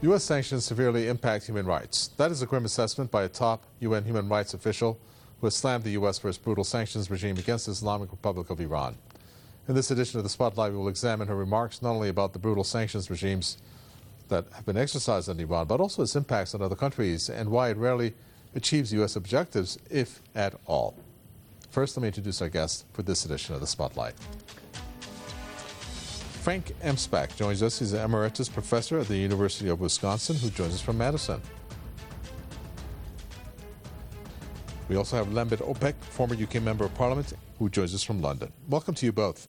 U.S. sanctions severely impact human rights. That is a grim assessment by a top UN human rights official who has slammed the U.S. for its brutal sanctions regime against the Islamic Republic of Iran. In this edition of The Spotlight, we will examine her remarks not only about the brutal sanctions regimes that have been exercised on Iran, but also its impacts on other countries and why it rarely achieves U.S. objectives, if at all. First, let me introduce our guest for this edition of The Spotlight. Frank Emspak joins us. He's an emeritus professor at the University of Wisconsin, who joins us from Madison. We also have Lembit Opek, former UK Member of Parliament, who joins us from London. Welcome to you both.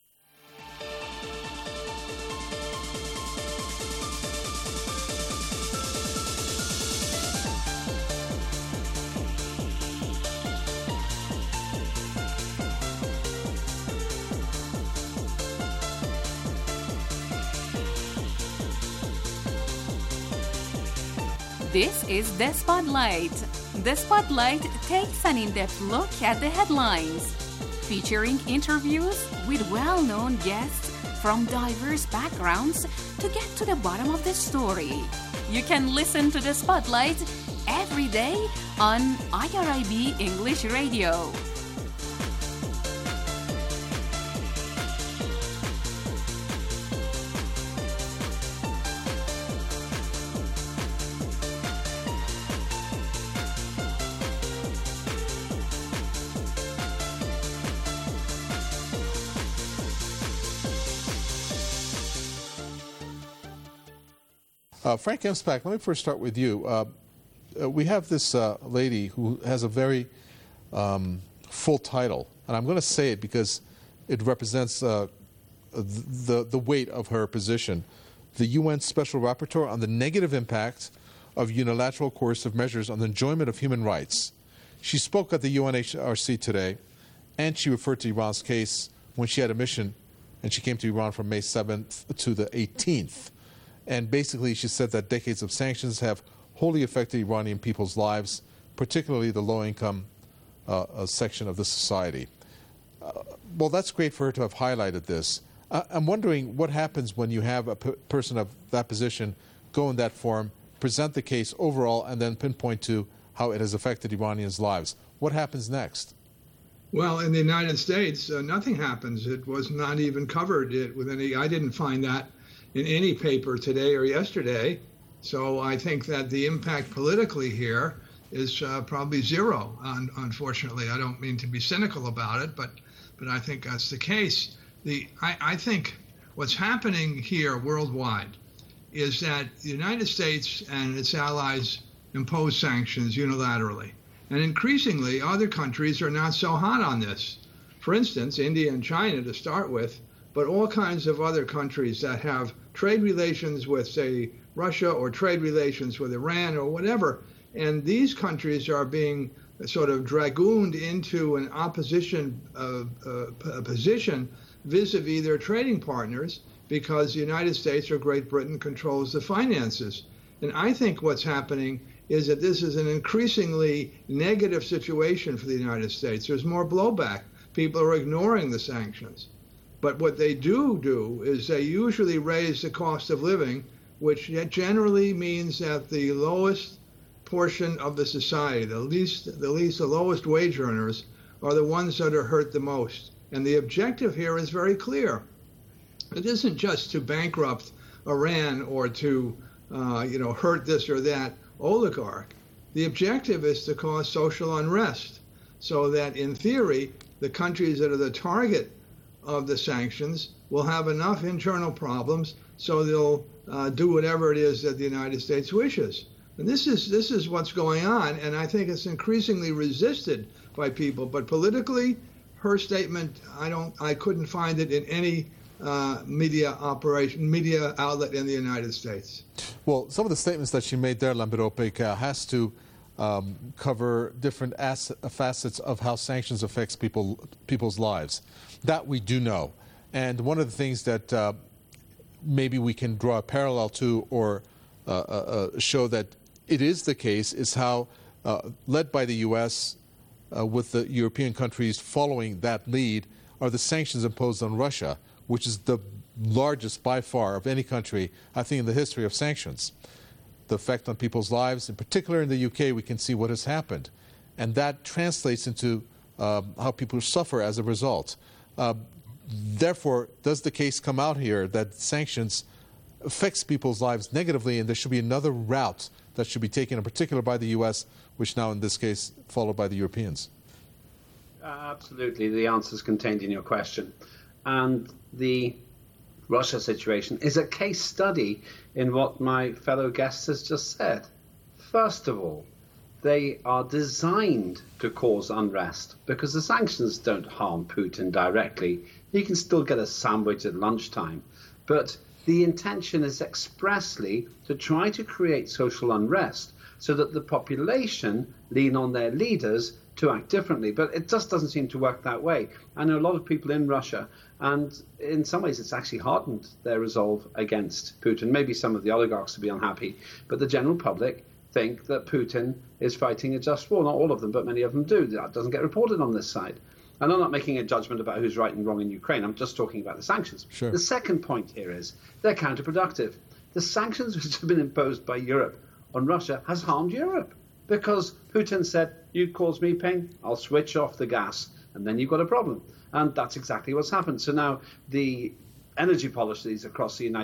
This is The Spotlight. The Spotlight takes an in-depth look at the headlines, featuring interviews with well-known guests from diverse backgrounds to get to the bottom of the story. You can listen to The Spotlight every day on IRIB English Radio. Frank Emspak, let me first start with you. We have this lady who has a very full title, and I'm going to say it because it represents the weight of her position. The UN Special Rapporteur on the negative impact of unilateral coercive measures on the enjoyment of human rights. She spoke at the UNHRC today, and she referred to Iran's case when she had a mission, and she came to Iran from May 7th to the 18th. And basically, she said that decades of sanctions have wholly affected Iranian people's lives, particularly the low-income section of the society. Well, that's great for her to have highlighted this. I'm wondering what happens when you have a person of that position go in that forum, present the case overall, and then pinpoint to how it has affected Iranians' lives. What happens next? Well, in the United States, nothing happens. It was not even covered with any. I didn't find that in any paper today or yesterday. So I think that the impact politically here is probably zero, unfortunately. I don't mean to be cynical about it, but I think that's the case. I think what's happening here worldwide is that the United States and its allies impose sanctions unilaterally. And increasingly, other countries are not so hot on this. For instance, India and China to start with, but all kinds of other countries that have trade relations with, say, Russia or trade relations with Iran or whatever. And these countries are being sort of dragooned into an opposition position vis-a-vis their trading partners because the United States or Great Britain controls the finances. And I think what's happening is that this is an increasingly negative situation for the United States. There's more blowback. People are ignoring the sanctions. But what they do is they usually raise the cost of living, which generally means that the lowest portion of the society, the lowest wage earners, are the ones that are hurt the most. And the objective here is very clear. It isn't just to bankrupt Iran or to hurt this or that oligarch. The objective is to cause social unrest so that, in theory, the countries that are the target of the sanctions will have enough internal problems so they'll do whatever it is that the United States wishes. And this is what's going on, and I think it's increasingly resisted by people. But politically, her statement, I couldn't find it in any media outlet in the United States. Well, some of the statements that she made there, Lembit Opek, has to cover different facets of how sanctions affects people's lives. That we do know. And one of the things that maybe we can draw a parallel to or show that it is the case is how, led by the U.S., with the European countries following that lead, are the sanctions imposed on Russia, which is the largest by far of any country, I think, in the history of sanctions. the effect on people's lives. In particular, in the UK, we can see what has happened. And that translates into how people suffer as a result. Therefore, does the case come out here that sanctions affects people's lives negatively, and there should be another route that should be taken, in particular by the U.S., which now in this case followed by the Europeans? Absolutely. The answer is contained in your question. And the Russia situation is a case study in what my fellow guest has just said. First of all, they are designed to cause unrest because the sanctions don't harm Putin directly. He can still get a sandwich at lunchtime. But the intention is expressly to try to create social unrest so that the population lean on their leaders to act differently. But it just doesn't seem to work that way. I know a lot of people in Russia, and in some ways it's actually hardened their resolve against Putin. Maybe some of the oligarchs will be unhappy, but the general public think that Putin is fighting a just war. Not all of them, but many of them do. That doesn't get reported on this side. And I'm not making a judgment about who's right and wrong in Ukraine. I'm just talking about the sanctions. Sure. The second point here is they're counterproductive. The sanctions which have been imposed by Europe on Russia has harmed Europe because Putin said, you cause me pain, I'll switch off the gas, and then you've got a problem. And that's exactly what's happened. So now the energy policies across the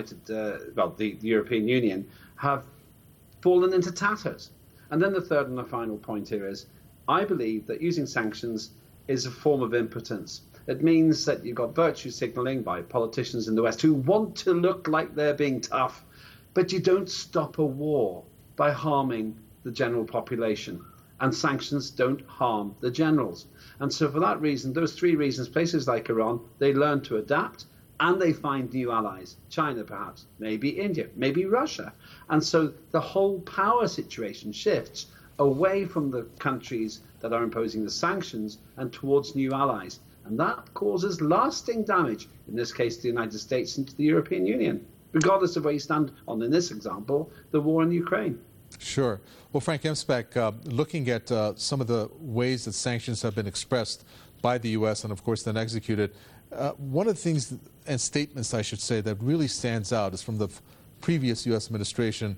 the European Union have fallen into tatters. And then the third and the final point here is, I believe that using sanctions is a form of impotence. It means that you've got virtue signaling by politicians in the West who want to look like they're being tough, but you don't stop a war by harming the general population. And sanctions don't harm the generals. And so for that reason, those three reasons, places like Iran, they learn to adapt and they find new allies. China, perhaps, maybe India, maybe Russia. And so the whole power situation shifts away from the countries that are imposing the sanctions and towards new allies. And that causes lasting damage, in this case, to the United States and to the European Union, regardless of where you stand on, in this example, the war in Ukraine. Sure. Well, Frank Emspak, looking at some of the ways that sanctions have been expressed by the U.S. and, of course, then executed, one of the things and statements, I should say, that really stands out is from the previous U.S. administration,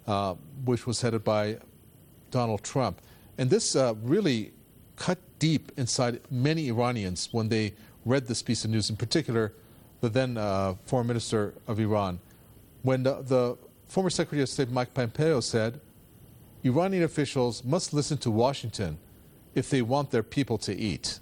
which was headed by Donald Trump. And this really cut deep inside many Iranians when they read this piece of news, in particular the then Foreign Minister of Iran, when the former Secretary of State Mike Pompeo said, Iranian officials must listen to Washington if they want their people to eat.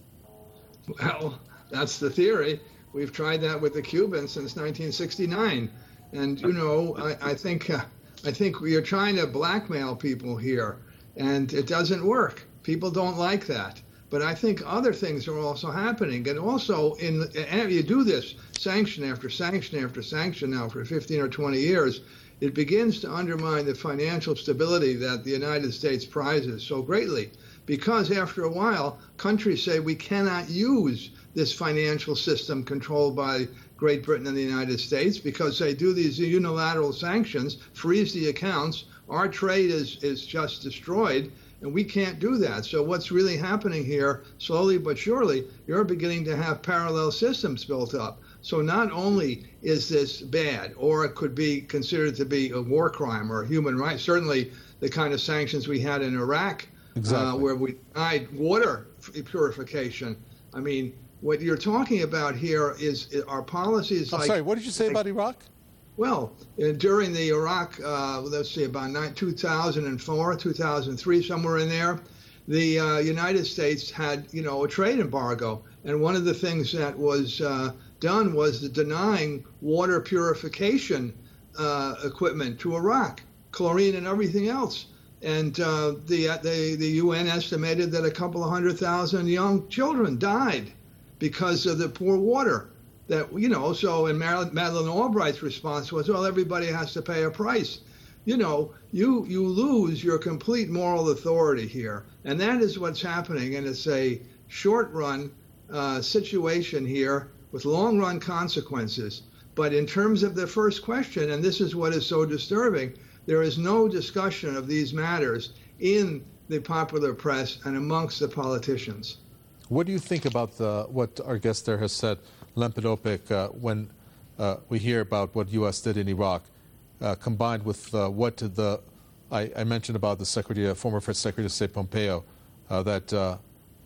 Well, that's the theory. We've tried that with the Cubans since 1969. And, you know, I think we are trying to blackmail people here, and it doesn't work. People don't like that. But I think other things are also happening. And also, you do this sanction after sanction after sanction now for 15 or 20 years, it begins to undermine the financial stability that the United States prizes so greatly. Because after a while, countries say we cannot use this financial system controlled by Great Britain and the United States because they do these unilateral sanctions, freeze the accounts, our trade is just destroyed, and we can't do that. So what's really happening here, slowly but surely, you're beginning to have parallel systems built up. So not only is this bad, or it could be considered to be a war crime or a human right, certainly the kind of sanctions we had in Iraq, exactly. Where we denied water purification. I mean, what you're talking about here is our policies. I'm sorry, what did you say about Iraq? Well, during the Iraq, let's see, about 2004, 2003, somewhere in there, the United States had, a trade embargo. And one of the things that was done was the denying water purification equipment to Iraq, chlorine and everything else. And the UN estimated that a couple of 100,000 young children died because of the poor water. That, so in Madeleine Albright's response was, well, everybody has to pay a price. You lose your complete moral authority here. And that is what's happening. And it's a short-run situation here with long-run consequences. But in terms of the first question, and this is what is so disturbing, there is no discussion of these matters in the popular press and amongst the politicians. What do you think about what our guest there has said, Len Podopic, when we hear about what U.S. did in Iraq? combined with what I mentioned about the former Secretary of State Pompeo, that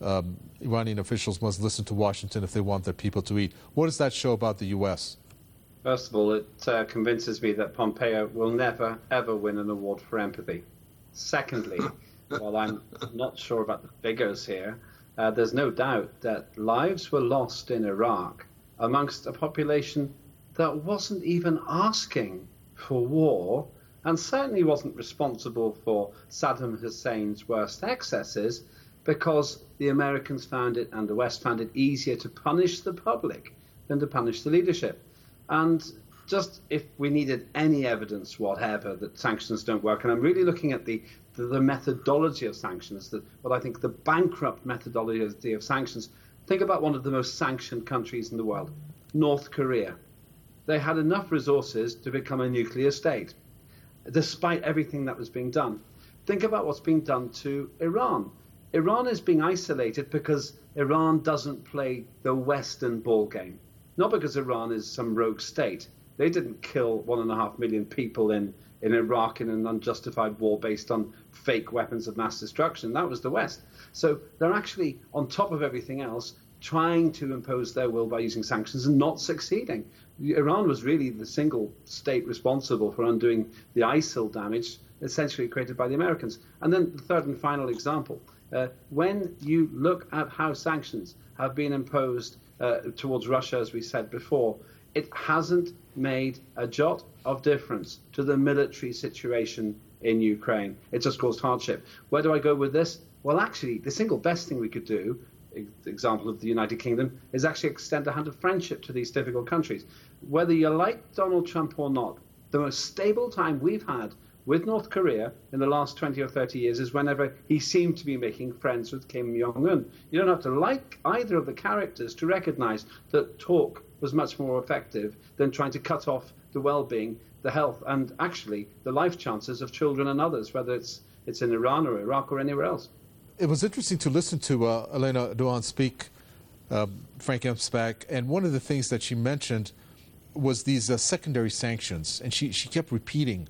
Iranian officials must listen to Washington if they want their people to eat. What does that show about the U.S.? First of all, it convinces me that Pompeo will never, ever win an award for empathy. Secondly, while I'm not sure about the figures here, there's no doubt that lives were lost in Iraq amongst a population that wasn't even asking for war and certainly wasn't responsible for Saddam Hussein's worst excesses, because the Americans found it and the West found it easier to punish the public than to punish the leadership. And just if we needed any evidence whatever that sanctions don't work, and I'm really looking at the methodology of sanctions, what I think the bankrupt methodology of sanctions, think about one of the most sanctioned countries in the world, North Korea. They had enough resources to become a nuclear state, despite everything that was being done. Think about what's being done to Iran. Iran is being isolated because Iran doesn't play the Western ball game. Not because Iran is some rogue state. They didn't kill 1.5 million people in Iraq in an unjustified war based on fake weapons of mass destruction. That was the West. So they're actually, on top of everything else, trying to impose their will by using sanctions and not succeeding. Iran was really the single state responsible for undoing the ISIL damage essentially created by the Americans. And then the third and final example, when you look at how sanctions have been imposed towards Russia, as we said before, it hasn't made a jot of difference to the military situation in Ukraine. It just caused hardship. Where do I go with this? Well, actually, the single best thing we could do, example of the United Kingdom, is actually extend a hand of friendship to these difficult countries. Whether you like Donald Trump or not, the most stable time we've had with North Korea in the last 20 or 30 years is whenever he seemed to be making friends with Kim Jong-un. You don't have to like either of the characters to recognize that talk was much more effective than trying to cut off the well-being, the health, and actually the life chances of children and others, whether it's in Iran or Iraq or anywhere else. It was interesting to listen to Elena Doan speak, Frank Emspak, and one of the things that she mentioned was these secondary sanctions, and she kept repeating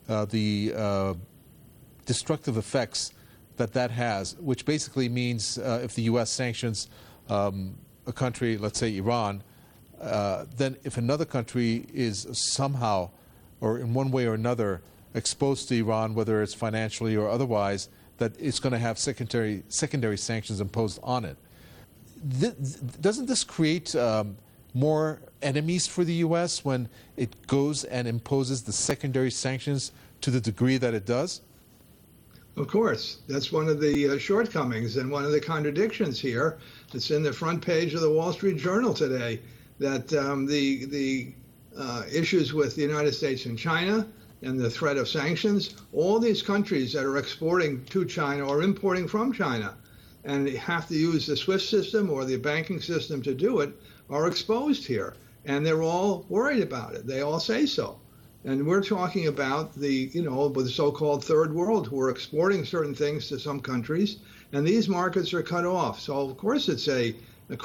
the destructive effects that has, which basically means if the U.S. sanctions a country, let's say Iran, then if another country is somehow or in one way or another exposed to Iran, whether it's financially or otherwise, that it's going to have secondary sanctions imposed on it. Doesn't this create more enemies for the U.S. when it goes and imposes the secondary sanctions to the degree that it does? Of course. That's one of the shortcomings and one of the contradictions here. It's in the front page of the Wall Street Journal today that the issues with the United States and China and the threat of sanctions, all these countries that are exporting to China or importing from China and have to use the SWIFT system or the banking system to do it are exposed here. And they're all worried about it. They all say so. And we're talking about the so-called third world who are exporting certain things to some countries, and these markets are cut off. So of course it's a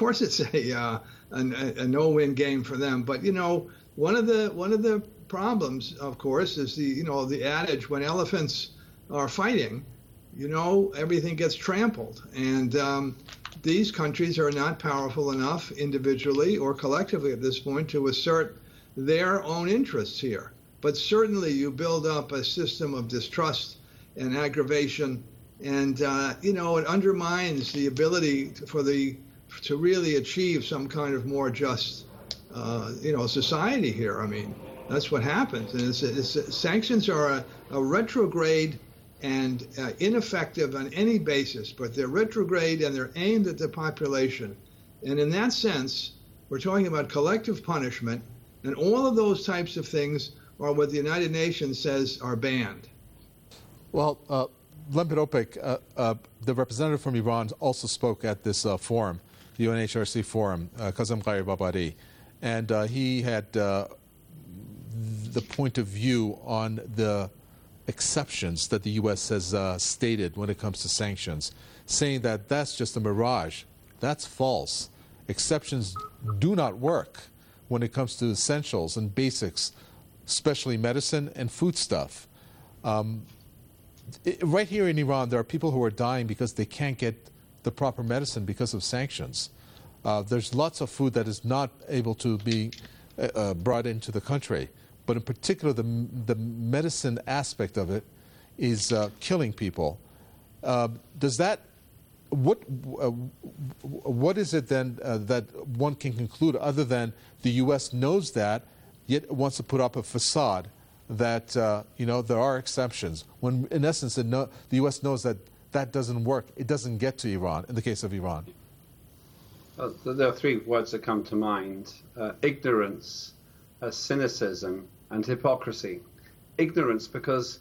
no-win game for them. But one of the problems, of course, is the adage when elephants are fighting, everything gets trampled. And these countries are not powerful enough individually or collectively at this point to assert their own interests here. But certainly you build up a system of distrust and aggravation, and it undermines the ability to really achieve some kind of more just society here. I mean, that's what happens. And sanctions are a retrograde and ineffective on any basis, but they're retrograde and they're aimed at the population. And in that sense, we're talking about collective punishment, and all of those types of things are what the United Nations says are banned. Well, Lembit Opek, the representative from Iran, also spoke at this forum, the UNHRC forum, Kazem Gharibabadi, and he had the point of view on the exceptions that the U.S. has stated when it comes to sanctions, saying that that's just a mirage. That's false. Exceptions do not work when it comes to essentials and basics especially medicine and foodstuff. Right here in Iran, there are people who are dying because they can't get the proper medicine because of sanctions. There's lots of food that is not able to be brought into the country. But in particular, the medicine aspect of it is killing people. What is it then that one can conclude, other than the U.S. knows that, yet wants to put up a facade that there are exceptions, when in essence the U.S. knows that that doesn't work, it doesn't get to Iran, in the case of Iran? There are three words that come to mind: ignorance, cynicism, and hypocrisy. Ignorance, because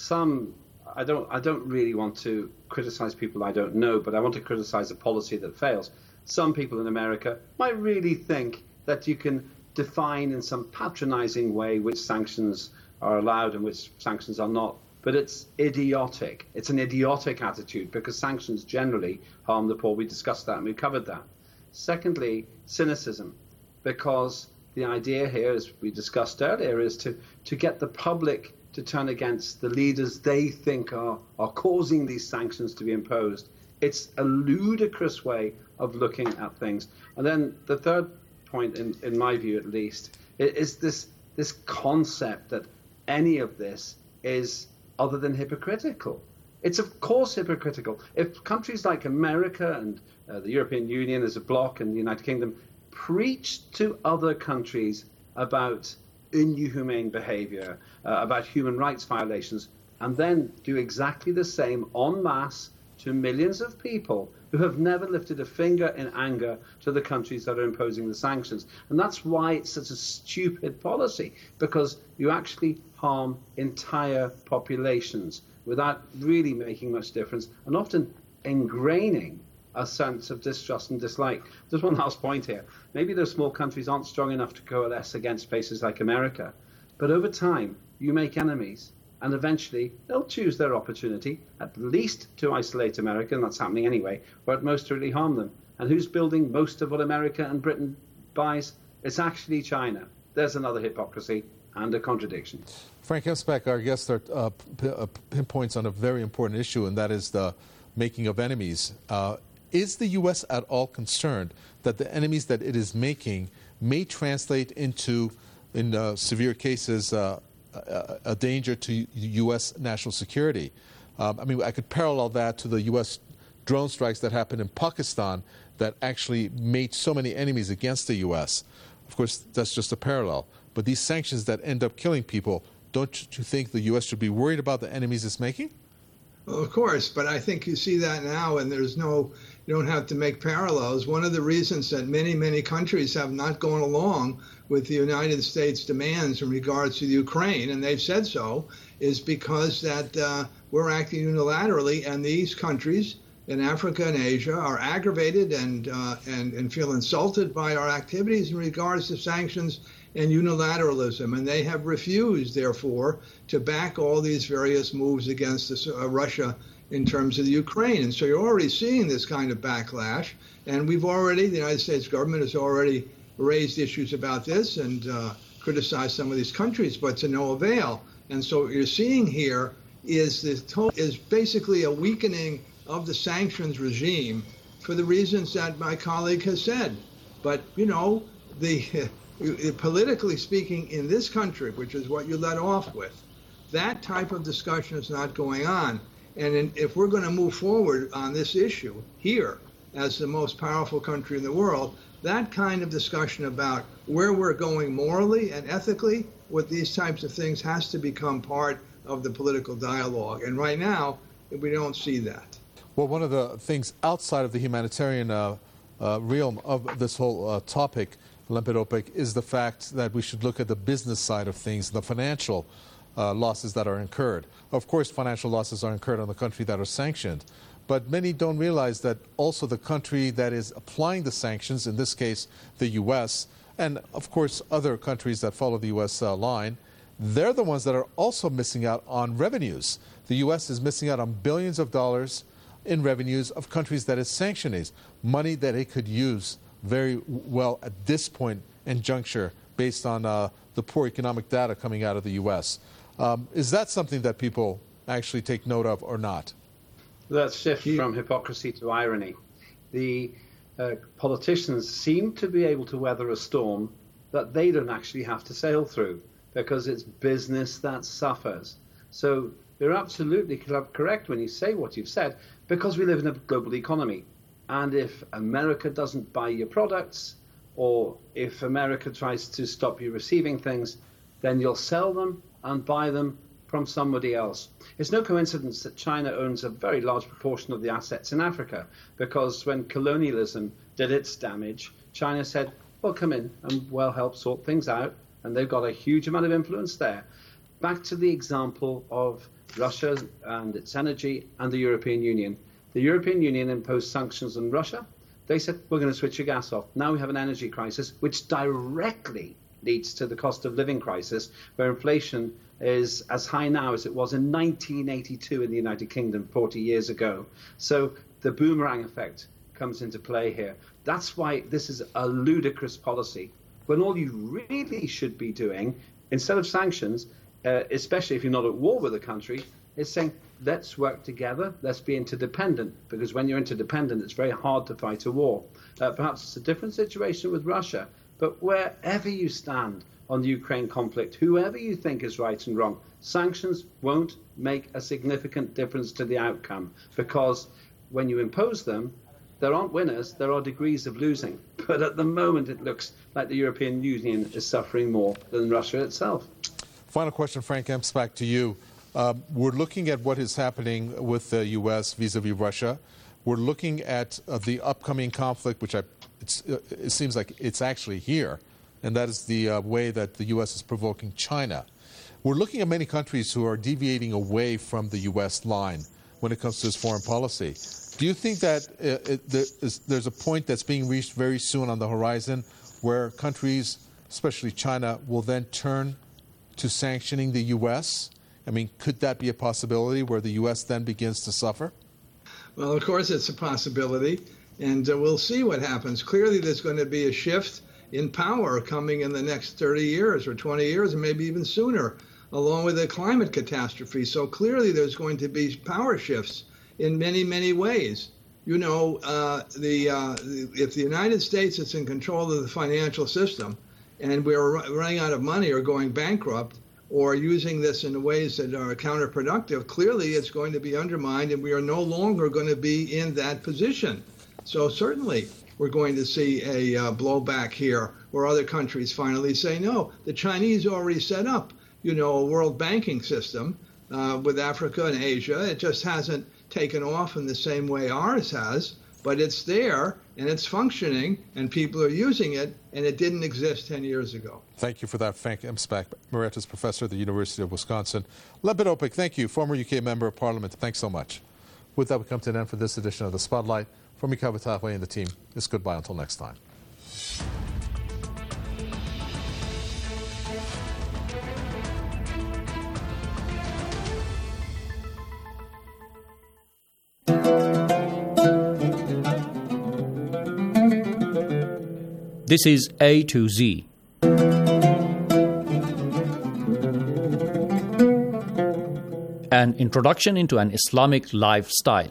I don't really want to criticize people I don't know, but I want to criticize a policy that fails. Some people in America might really think that you can define in some patronizing way which sanctions are allowed and which sanctions are not. But it's idiotic. It's an idiotic attitude, because sanctions generally harm the poor. We discussed that and we covered that. Secondly, cynicism, because the idea here, as we discussed earlier, is to get the public to turn against the leaders they think are causing these sanctions to be imposed. It's a ludicrous way of looking at things. And then the third point, in my view at least, is this concept that any of this is other than hypocritical. It's of course hypocritical. If countries like America and the European Union as a bloc and the United Kingdom preach to other countries about inhumane behavior, about human rights violations, and then do exactly the same en masse to millions of people who have never lifted a finger in anger to the countries that are imposing the sanctions. And that's why it's such a stupid policy, because you actually harm entire populations without really making much difference, and often ingraining a sense of distrust and dislike. Just one last point here. Maybe those small countries aren't strong enough to coalesce against places like America, but over time you make enemies, and eventually they'll choose their opportunity, at least to isolate America, and that's happening anyway, or at most to really harm them. And who's building most of what America and Britain buys? It's actually China. There's another hypocrisy and a contradiction. Frank Hemspack, our guest, pinpoints on a very important issue, and that is the making of enemies. Is the U.S. at all concerned that the enemies that it is making may translate into, in severe cases, a danger to U.S. national security? I could parallel that to the U.S. drone strikes that happened in Pakistan that actually made so many enemies against the U.S. Of course, that's just a parallel. But these sanctions that end up killing people, don't you think the U.S. should be worried about the enemies it's making? Well, of course, but I think you see that now, and you don't have to make parallels. One of the reasons that many countries have not gone along with the United States demands in regards to the Ukraine, and they've said so, is because that we're acting unilaterally, and these countries in Africa and Asia are aggravated and feel insulted by our activities in regards to sanctions and unilateralism, and they have refused, therefore, to back all these various moves against Russia in terms of the Ukraine. And so you're already seeing this kind of backlash, and the United States government has already raised issues about this and criticized some of these countries, but to no avail. And so what you're seeing here is basically a weakening of the sanctions regime for the reasons that my colleague has said. But, politically speaking, in this country, which is what you led off with, that type of discussion is not going on. And if we're going to move forward on this issue here as the most powerful country in the world, that kind of discussion about where we're going morally and ethically with these types of things has to become part of the political dialogue. And right now, we don't see that. Well, one of the things outside of the humanitarian realm of this whole topic, Lempidopoulos, is the fact that we should look at the business side of things, the financial losses that are incurred. Of course, financial losses are incurred on the country that are sanctioned, but many don't realize that also the country that is applying the sanctions, in this case the U.S., and of course other countries that follow the U.S. Line, they're the ones that are also missing out on revenues. The U.S. is missing out on billions of dollars in revenues of countries that is sanctioning, money that it could use very well at this point and juncture based on the poor economic data coming out of the U.S. Is that something that people actually take note of or not? That shift from hypocrisy to irony. The politicians seem to be able to weather a storm that they don't actually have to sail through because it's business that suffers. So you're absolutely correct when you say what you've said, because we live in a global economy. And if America doesn't buy your products, or if America tries to stop you receiving things, then you'll sell them and buy them from somebody else. It's no coincidence that China owns a very large proportion of the assets in Africa, because when colonialism did its damage, China said, well, come in and we'll help sort things out. And they've got a huge amount of influence there. Back to the example of Russia and its energy and the European Union. The European Union imposed sanctions on Russia. They said, we're going to switch your gas off. Now we have an energy crisis, which directly leads to the cost of living crisis, where inflation is as high now as it was in 1982 in the United Kingdom 40 years ago. So the boomerang effect comes into play here. That's why this is a ludicrous policy, when all you really should be doing, instead of sanctions, especially if you're not at war with a country, is saying, let's work together, let's be interdependent, because when you're interdependent, it's very hard to fight a war. Perhaps it's a different situation with Russia, but wherever you stand on the Ukraine conflict, whoever you think is right and wrong, sanctions won't make a significant difference to the outcome, because when you impose them, there aren't winners, there are degrees of losing. But at the moment, it looks like the European Union is suffering more than Russia itself. Final question, Frank Epps, back to you. We're looking at what is happening with the U.S. vis-a-vis Russia. We're looking at the upcoming conflict, which it seems like it's actually here, and that is the way that the U.S. is provoking China. We're looking at many countries who are deviating away from the U.S. line when it comes to its foreign policy. Do you think that there's a point that's being reached very soon on the horizon where countries, especially China, will then turn to sanctioning the U.S.? I mean, could that be a possibility where the U.S. then begins to suffer? Well, of course, it's a possibility, and we'll see what happens. Clearly, there's going to be a shift in power coming in the next 30 years or 20 years, and maybe even sooner, along with the climate catastrophe. So clearly, there's going to be power shifts in many, many ways. You know, if the United States is in control of the financial system and we're running out of money or going bankrupt or using this in ways that are counterproductive, clearly it's going to be undermined and we are no longer going to be in that position. So certainly we're going to see a blowback here where other countries finally say, no, the Chinese already set up, you know, a world banking system with Africa and Asia. It just hasn't taken off in the same way ours has, but it's there and it's functioning and people are using it, and it didn't exist 10 years ago. Thank you for that, Frank Emspak, Emeritus Professor at the University of Wisconsin. Lebed Opik, thank you, former UK Member of Parliament. Thanks so much. With that, we come to an end for this edition of The Spotlight. From Mikhail Bataglia and the team, it's goodbye until next time. This is A to Z. An introduction into an Islamic lifestyle.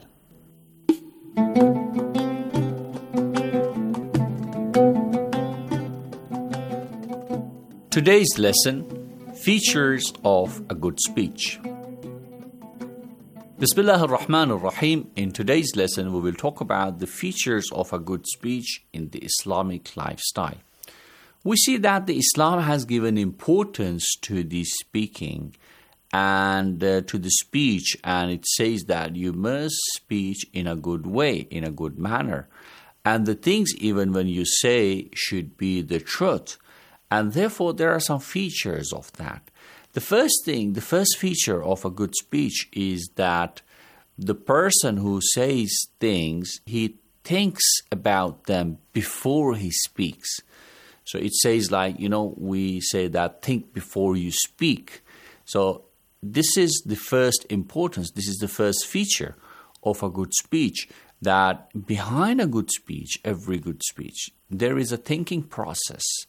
Today's lesson, features of a good speech. Bismillah ar-Rahman ar-Rahim. In today's lesson, we will talk about the features of a good speech in the Islamic lifestyle. We see that the Islam has given importance to the speaking and to the speech, and it says that you must speak in a good way, in a good manner. And the things, even when you say, should be the truth. And therefore, there are some features of that. The first feature of a good speech is that the person who says things, he thinks about them before he speaks. So it says like, we say that think before you speak. So this is the first importance. This is the first feature of a good speech, that behind a good speech, every good speech, there is a thinking process.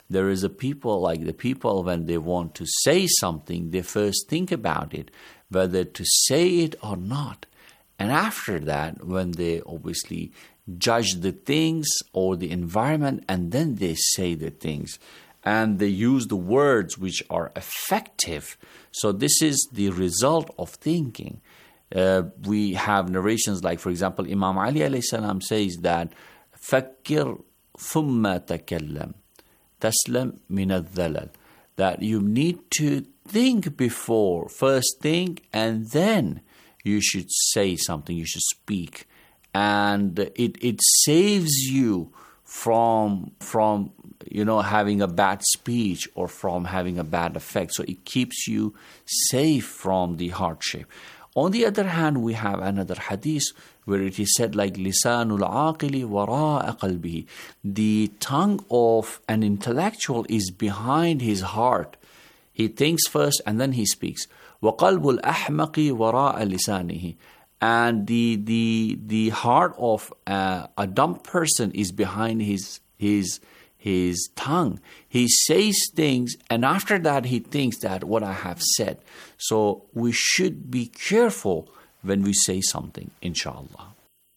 There is a people, like the people, when they want to say something, they first think about it, whether to say it or not. And after that, when they obviously judge the things or the environment, and then they say the things. And they use the words which are effective. So this is the result of thinking. We have narrations like, for example, Imam Ali alayhi salam says that فَكِّرْ ثُمَّ تَكَلَّمْ تَسْلَمْ مِنَ الذَّلَلِ, that you need to think before, first think, and then you should say something, you should speak. And it saves you from having a bad speech or from having a bad effect. So it keeps you safe from the hardship. On the other hand, we have another hadith where it is said like lisanul aqili wara'a qalbihi. The tongue of an intellectual is behind his heart. He thinks first and then he speaks. وَقَلْبُ الْأَحْمَقِ وَرَاءَ لِسَانِهِ. And the heart of a dumb person is behind his tongue. He says things, and after that he thinks that what I have said. So we should be careful when we say something, inshallah.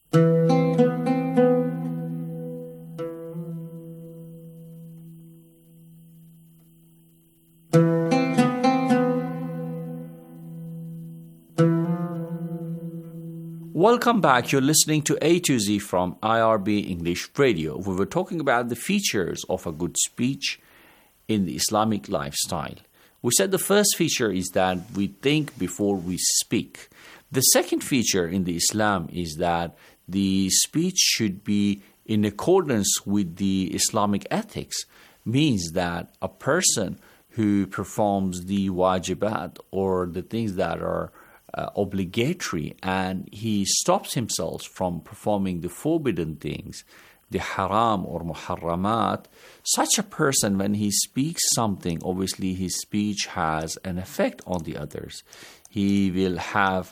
Welcome back. You're listening to A to Z from IRB English Radio. We were talking about the features of a good speech in the Islamic lifestyle. We said the first feature is that we think before we speak. The second feature in the Islam is that the speech should be in accordance with the Islamic ethics. Means that a person who performs the wajibat or the things that are obligatory, and he stops himself from performing the forbidden things, the haram or muharramat, such a person, when he speaks something, obviously his speech has an effect on the others. He will have,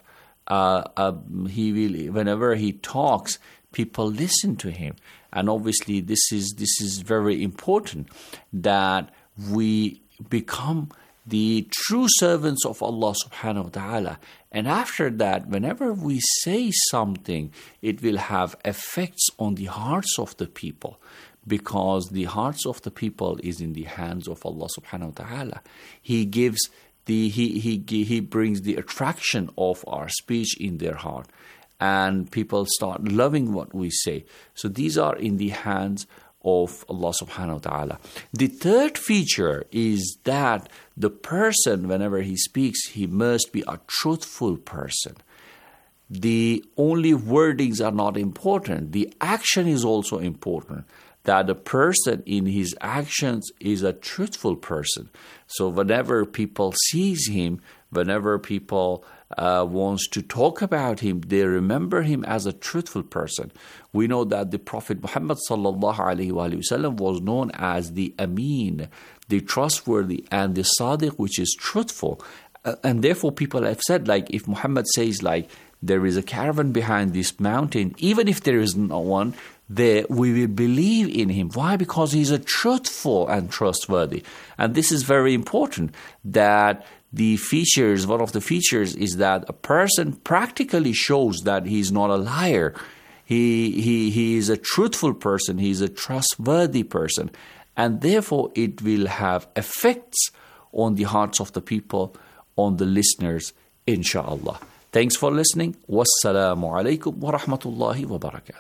whenever he talks, people listen to him. And obviously this is very important, that we become the true servants of Allah subhanahu wa ta'ala. And after that, whenever we say something, it will have effects on the hearts of the people, because the hearts of the people is in the hands of Allah subhanahu wa ta'ala. He gives he brings the attraction of our speech in their heart, and people start loving what we say. So these are in the hands of Allah subhanahu wa ta'ala. The third feature is that the person, whenever he speaks, he must be a truthful person. The only wordings are not important. The action is also important. That the person in his actions is a truthful person. So whenever people sees him, whenever people wants to talk about him, they remember him as a truthful person. We know that the Prophet Muhammad sallallahu alaihi wasallam was known as the Amin, the trustworthy, and the Sadiq, which is truthful. And therefore people have said, like, if Muhammad says, like, there is a caravan behind this mountain, even if there is no one there, we will believe in him. Why? Because he's a truthful and trustworthy. And this is very important, that one of the features is that a person practically shows that he's not a liar. He is a truthful person. He is a trustworthy person. And therefore, it will have effects on the hearts of the people, on the listeners, inshallah. Thanks for listening. Wassalamu alaikum wa rahmatullahi wa barakatuh.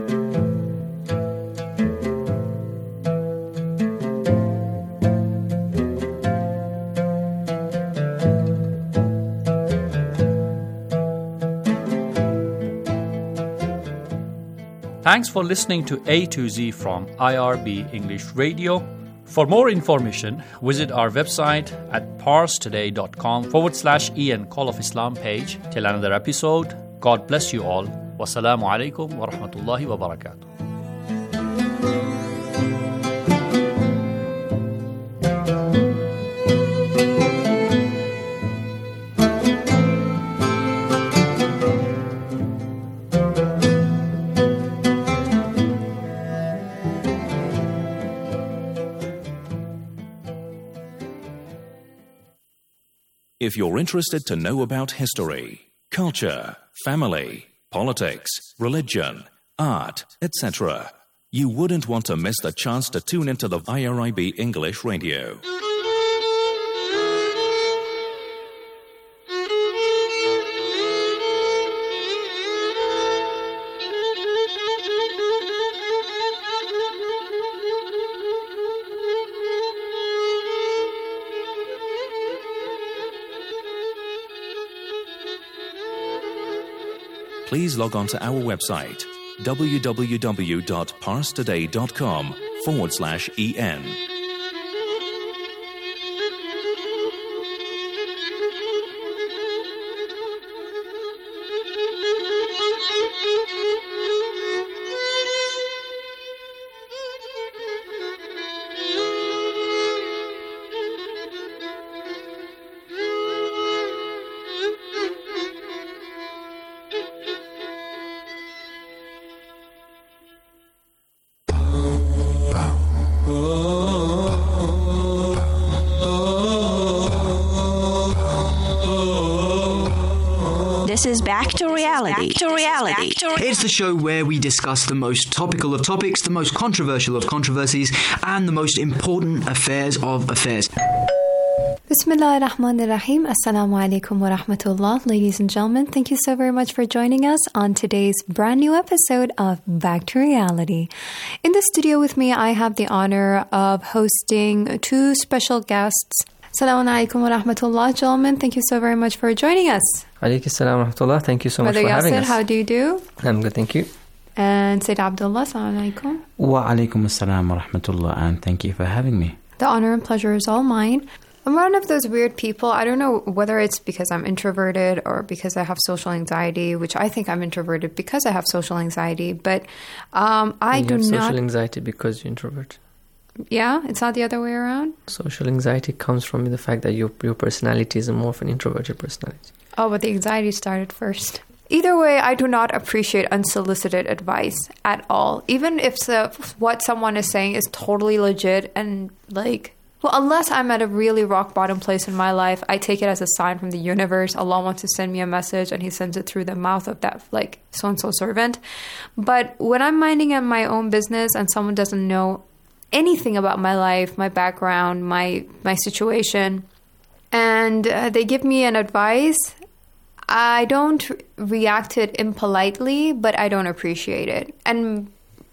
Thanks for listening to A to Z from IRB English Radio. For more information, visit our website at parstoday.com/EN Call of Islam page. Till another episode, God bless you all. Wassalamu alaikum wa rahmatullahi wa barakatuh. If you're interested to know about history, culture, family, politics, religion, art, etc., you wouldn't want to miss the chance to tune into the IRIB English Radio. Please log on to our website www.parstoday.com/en. This is Back to Reality. It's the show where we discuss the most topical of topics, the most controversial of controversies, and the most important affairs of affairs. Bismillah ar-Rahman ar-Rahim. Assalamu alaikum wa rahmatullah. Ladies and gentlemen, thank you so very much for joining us on today's brand new episode of Back to Reality. In the studio with me, I have the honor of hosting two special guests. Assalamu alaikum wa rahmatullah, gentlemen. Thank you so very much for joining us. Alaikum assalam wa rahmatullah. Thank you so much Brother for having Yasser, us. how do you do? I'm good, thank you. And Sayyid Abdullah, assalamu alaikum. Wa alaikum assalam wa rahmatullah, and thank you for having me. The honor and pleasure is all mine. I'm one of those weird people. I don't know whether it's because I'm introverted or because I have social anxiety, which I think I'm introverted because I have social anxiety. But I do have not. social anxiety because you're introvert. Yeah, it's not the other way around. Social anxiety comes from the fact that your personality is more of an introverted personality. Oh, but the anxiety started first. Either way, I do not appreciate unsolicited advice at all. Even if what someone is saying is totally legit and unless I'm at a really rock bottom place in my life, I take it as a sign from the universe. Allah wants to send me a message and He sends it through the mouth of that so-and-so servant. But when I'm minding my own business and someone doesn't know anything about my life, my background, my situation, and they give me an advice, I don't react to it impolitely, but I don't appreciate it. And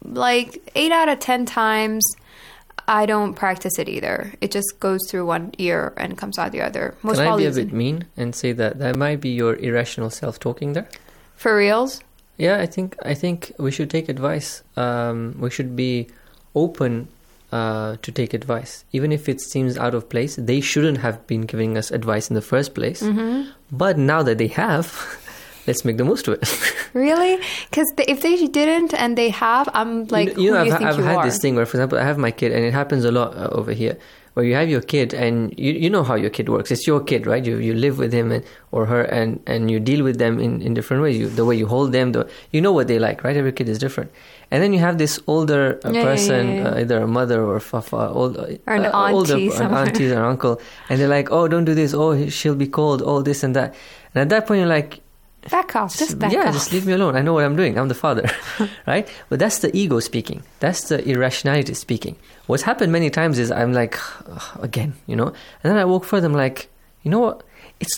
8 out of 10 times, I don't practice it either. It just goes through one ear and comes out the other. Can I be a bit mean and say that might be your irrational self-talking there? For reals? Yeah, I think we should take advice. We should be open to take advice. Even if it seems out of place, they shouldn't have been giving us advice in the first place. Mm-hmm. But now that they have, let's make the most of it. Really? Because if they didn't and they have, I'm like, who do you think you are? I've had this thing where, for example, I have my kid, and it happens a lot over here, where you have your kid, and you know how your kid works. It's your kid, right? You live with him or her, and you deal with them in different ways. The way you hold them, you know what they like, right? Every kid is different. And then you have this older person, either a mother or fafa, or an auntie, an auntie or uncle, and they're like, oh, don't do this, oh, she'll be cold, all this and that. And at that point, you're like, back off, just back off. Yeah, just leave me alone. I know what I'm doing. I'm the father, right? But that's the ego speaking. That's the irrationality speaking. What's happened many times is I'm like, again, and then I walk further, I'm like, you know what?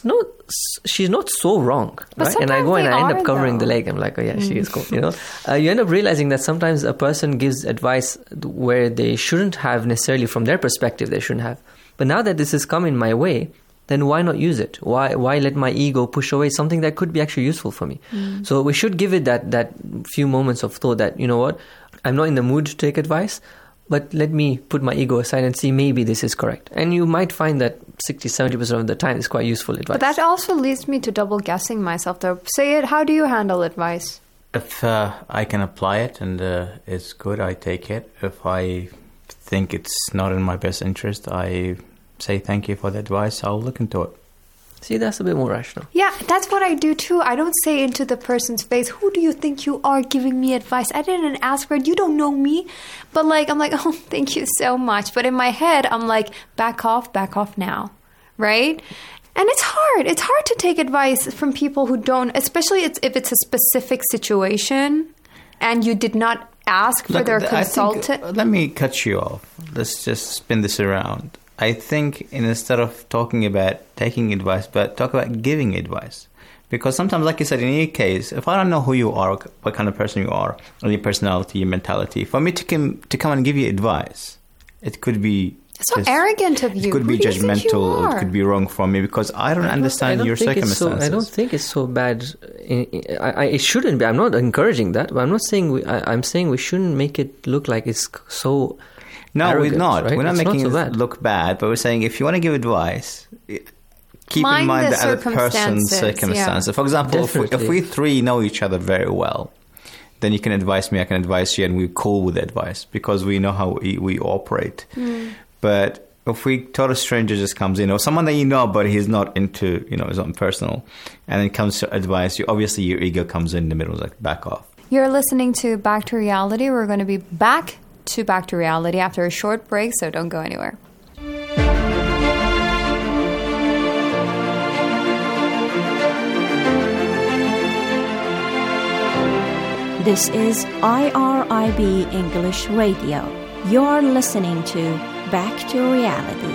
She's not so wrong, right? And I go and I end up covering the leg. I'm like, oh yeah, she is cool, You end up realizing that sometimes a person gives advice where they shouldn't have necessarily, from their perspective, they shouldn't have. But now that this has come in my way, then why not use it? Why let my ego push away something that could be actually useful for me? Mm. So we should give it that few moments of thought that, you know what, I'm not in the mood to take advice, but let me put my ego aside and see maybe this is correct. And you might find that 60-70% of the time is quite useful advice. But that also leads me to double guessing myself though. Say it, how do you handle advice? If I can apply it and it's good, I take it. If I think it's not in my best interest, I say thank you for the advice, I'll look into it. See, that's a bit more rational. Yeah, that's what I do too. I don't say into the person's face, who do you think you are giving me advice? I didn't ask for it. You don't know me. But I'm like, oh, thank you so much. But in my head, I'm like, back off now. Right? And it's hard. It's hard to take advice from people who don't, especially if it's a specific situation and you did not ask for their consultant. Let me cut you off. Let's just spin this around. I think instead of talking about taking advice, but talk about giving advice. Because sometimes, like you said, in any case, if I don't know who you are, what kind of person you are, or your personality, your mentality, for me to come and give you advice, it could be so arrogant of you. It could be judgmental, or it could be wrong for me because I don't understand your circumstances. I don't think it's so bad. It shouldn't be. I'm not encouraging that, but I'm not saying. I'm saying we shouldn't make it look like it's so. No, arrogant, we're not. Right? We're not it's making not so it look bad, but we're saying if you want to give advice, keep in mind the other person's circumstances. Yeah. For example, if we three know each other very well, then you can advise me, I can advise you, and we're cool with advice because we know how we operate. But if we total stranger just comes in, or someone that you know but he's not into, his own personal, and then comes to advise you, obviously your ego comes in the middle, like back off. You're listening to Back to Reality. We're going to be back to Reality after a short break, so don't go anywhere. This is IRIB English Radio. You're listening to Back to Reality.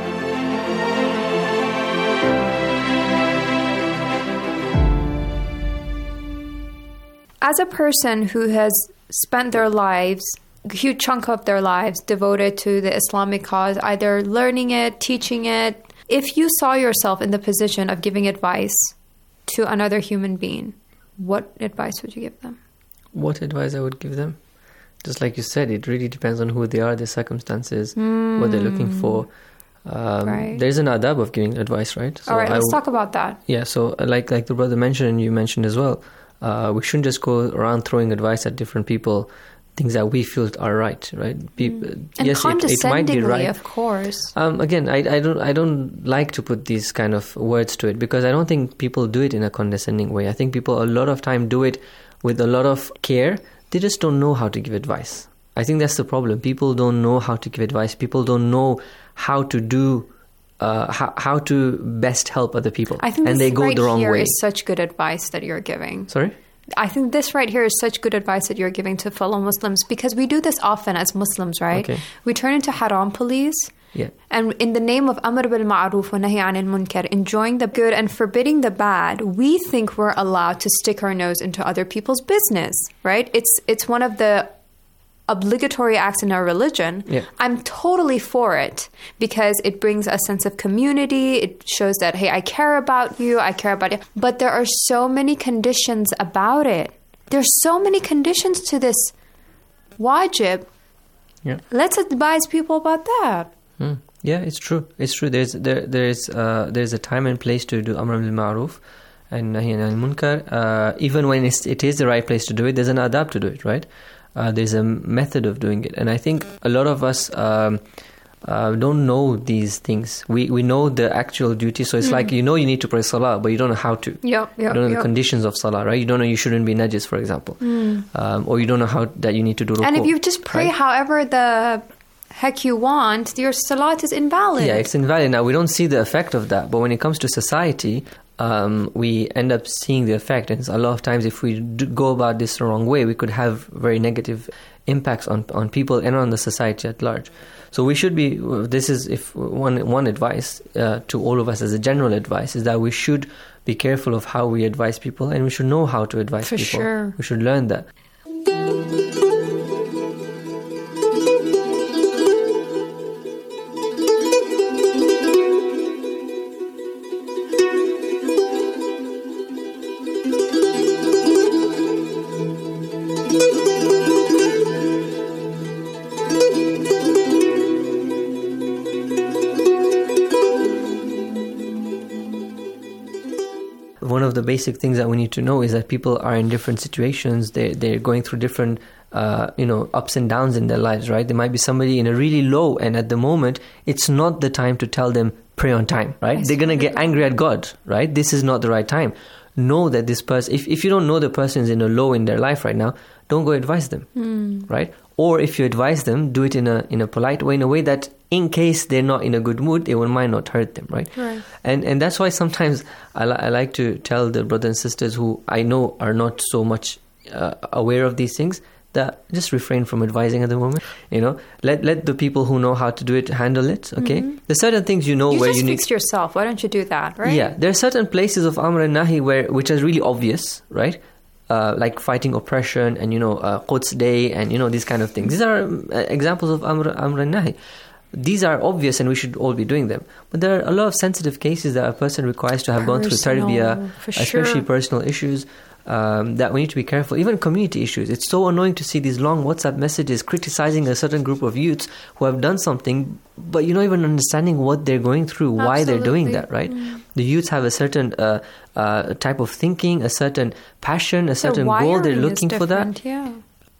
As a person who has spent their lives, a huge chunk of their lives, devoted to the Islamic cause, either learning it, teaching it, if you saw yourself in the position of giving advice to another human being, what advice would you give them? What advice I would give them? Just like you said, it really depends on who they are, their circumstances, what they're looking for. Right. There's an adab of giving advice, right? So all right, let's talk about that. Yeah, so like the brother mentioned and you mentioned as well, we shouldn't just go around throwing advice at different people, things that we feel are right? People, and yes, it might be right. Of course. Again, I don't like to put these kind of words to it because I don't think people do it in a condescending way. I think people a lot of time do it with a lot of care. They just don't know how to give advice. I think that's the problem. People don't know how to give advice. People don't know how to do, how to best help other people. I think and this they go right the wrong here way. Is such good advice that you're giving. Sorry? I think this right here is such good advice that you're giving to fellow Muslims because we do this often as Muslims, right? Okay. We turn into haram police. Yeah. And in the name of Amr bil Ma'ruf wa Nahy anil Munkar, enjoying the good and forbidding the bad, we think we're allowed to stick our nose into other people's business, right? It's one of the obligatory acts in our religion. Yeah. I'm totally for it because it brings a sense of community. It shows that, hey, I care about you, I care about you. But there are so many conditions about it. There's so many conditions to this wajib. Yeah. Let's advise people about that. Yeah, it's true. It's true. There's a time and place to do Amr bil Ma'ruf and Nahy anil Munkar. Even when it is the right place to do it, there's an adab to do it, right? There's a method of doing it. And I think a lot of us don't know these things. We know the actual duty. So it's like, you need to pray salah, but you don't know how to. You don't know the conditions of salah, right? You don't know you shouldn't be najis, for example. Or you don't know how that you need to do ruku. And if you just pray however the heck you want, your salat is invalid. Yeah, it's invalid. Now, we don't see the effect of that. But when it comes to society, we end up seeing the effect. And a lot of times, if we go about this the wrong way, we could have very negative impacts on people and on the society at large. So we should be, this is if one advice to all of us as a general advice, is that we should be careful of how we advise people and we should know how to advise people. For sure. We should learn that. One of the basic things that we need to know is that people are in different situations. They're going through different, ups and downs in their lives, right? There might be somebody in a really low, and at the moment, it's not the time to tell them pray on time, right? They're going to get angry at God, right? This is not the right time. Know that this person, if you don't know the person is in a low in their life right now, don't go advise them, right? Or if you advise them, do it in a polite way, in a way that in case they're not in a good mood, it might not hurt them, right? Right. And that's why sometimes I like to tell the brothers and sisters who I know are not so much aware of these things, that just refrain from advising at the moment. Let the people who know how to do it handle it. Okay, there's certain things where you just need. fix yourself. Why don't you do that, right? Yeah, there are certain places of Amr and Nahi which are really obvious, right? Like fighting oppression and Quds Day and these kind of things. These are examples of Amr and Nahi. These are obvious and we should all be doing them. But there are a lot of sensitive cases that a person requires to have gone through tarbiyah, especially personal issues. That we need to be careful. Even community issues. It's so annoying to see these long WhatsApp messages criticizing a certain group of youths who have done something, but you're not even understanding what they're going through, why they're doing that, right? The youths have a certain type of thinking, a certain passion, a certain goal. They're looking for that. Yeah.